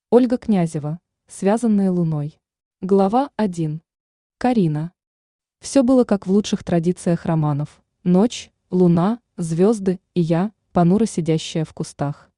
Ольга Князева. Связанные луной. Глава 1. Карина. Все было как в лучших традициях романов. Ночь, луна, звезды и я, понуро сидящая в кустах.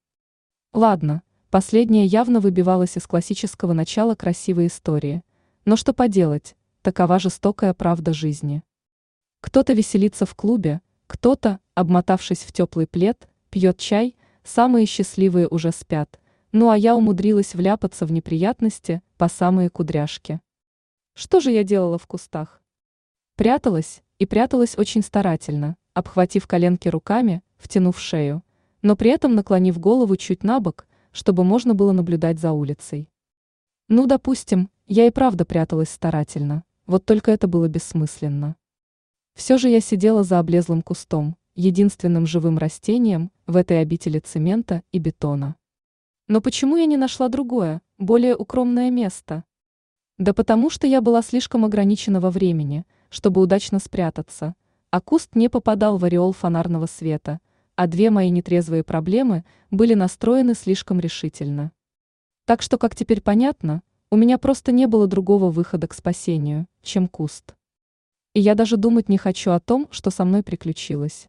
Ладно, последнее явно выбивалось из классического начала красивой истории. Но что поделать, такова жестокая правда жизни. Кто-то веселится в клубе, кто-то, обмотавшись в теплый плед, пьет чай, самые счастливые уже спят. Ну а я умудрилась вляпаться в неприятности по самые кудряшки. Что же я делала в кустах? Пряталась, и пряталась очень старательно, обхватив коленки руками, втянув шею, но при этом наклонив голову чуть набок, чтобы можно было наблюдать за улицей. Ну, допустим, я и правда пряталась старательно, вот только это было бессмысленно. Все же я сидела за облезлым кустом, единственным живым растением в этой обители цемента и бетона. Но почему я не нашла другое, более укромное место? Да потому что я была слишком ограничена во времени, чтобы удачно спрятаться, а куст не попадал в ореол фонарного света, а две мои нетрезвые проблемы были настроены слишком решительно. Так что, как теперь понятно, у меня просто не было другого выхода к спасению, чем куст. И я даже думать не хочу о том, что со мной приключилось.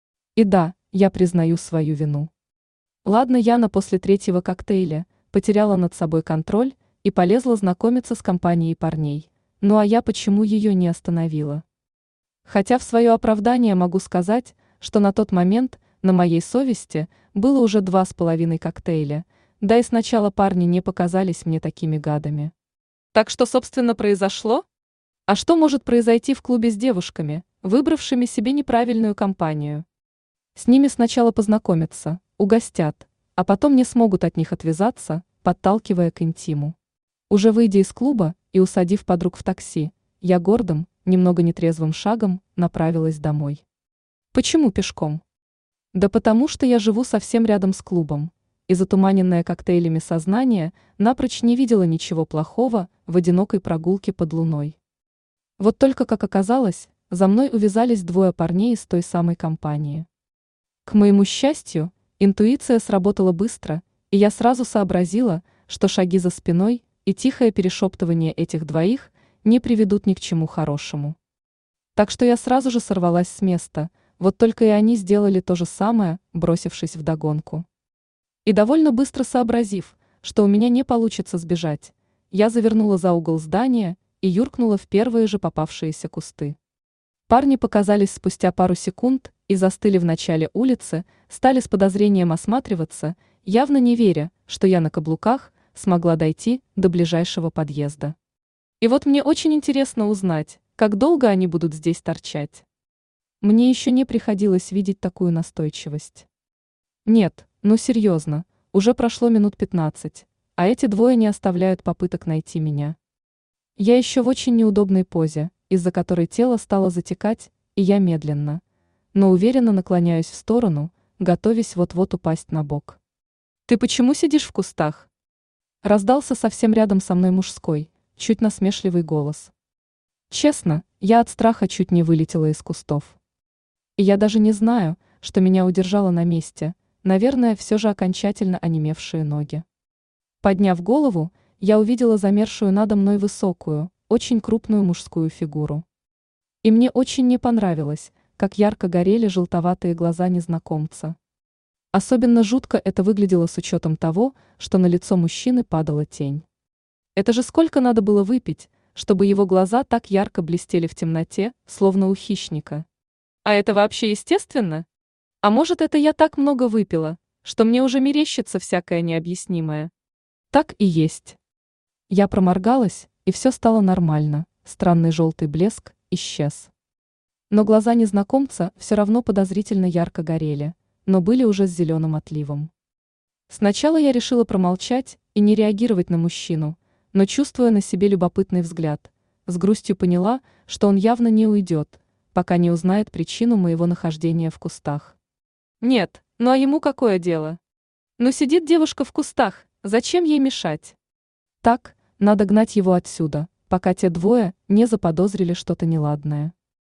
И да, я признаю свою вину. Ладно, Яна после третьего коктейля потеряла над собой контроль и полезла знакомиться с компанией парней. Ну а я почему ее не остановила? Хотя в свое оправдание могу сказать, что на тот момент на моей совести было уже 2,5 коктейля, да и сначала парни не показались мне такими гадами. Так что, собственно, произошло? А что может произойти в клубе с девушками, выбравшими себе неправильную компанию? С ними сначала познакомятся, угостят, а потом не смогут от них отвязаться, подталкивая к интиму. Уже выйдя из клуба и усадив подруг в такси, я гордым, немного нетрезвым шагом направилась домой. Почему пешком? Да потому что я живу совсем рядом с клубом, и затуманенное коктейлями сознание напрочь не видела ничего плохого в одинокой прогулке под луной. Вот только, как оказалось, за мной увязались двое парней из той самой компании. К моему счастью, интуиция сработала быстро, и я сразу сообразила, что шаги за спиной и тихое перешептывание этих двоих не приведут ни к чему хорошему. Так что я сразу же сорвалась с места, вот только и они сделали то же самое, бросившись вдогонку. И довольно быстро сообразив, что у меня не получится сбежать, я завернула за угол здания и юркнула в первые же попавшиеся кусты. Парни показались спустя пару секунд и застыли в начале улицы, стали с подозрением осматриваться, явно не веря, что я на каблуках смогла дойти до ближайшего подъезда. И вот мне очень интересно узнать, как долго они будут здесь торчать. Мне еще не приходилось видеть такую настойчивость. Нет, ну серьезно, уже прошло минут 15, а эти двое не оставляют попыток найти меня. Я еще в очень неудобной позе, из-за которой тело стало затекать, и я медленно, но уверенно наклоняюсь в сторону, готовясь вот-вот упасть на бок. «Ты почему сидишь в кустах?» Раздался совсем рядом со мной мужской, чуть насмешливый голос. Честно, я от страха чуть не вылетела из кустов. И я даже не знаю, что меня удержало на месте, наверное, все же окончательно онемевшие ноги. Подняв голову, я увидела замершую надо мной высокую, очень крупную мужскую фигуру. И мне очень не понравилось, как ярко горели желтоватые глаза незнакомца. Особенно жутко это выглядело с учетом того, что на лицо мужчины падала тень. Это же сколько надо было выпить, чтобы его глаза так ярко блестели в темноте, словно у хищника. А это вообще естественно? А может, это я так много выпила, что мне уже мерещится всякое необъяснимое? Так и есть. Я проморгалась, и все стало нормально, странный желтый блеск исчез. Но глаза незнакомца все равно подозрительно ярко горели, но были уже с зеленым отливом. Сначала я решила промолчать и не реагировать на мужчину, но, чувствуя на себе любопытный взгляд, с грустью поняла, что он явно не уйдет, пока не узнает причину моего нахождения в кустах. Нет, ну а ему какое дело? Ну сидит девушка в кустах, зачем ей мешать? Так, надо гнать его отсюда, пока те двое не заподозрили что-то неладное.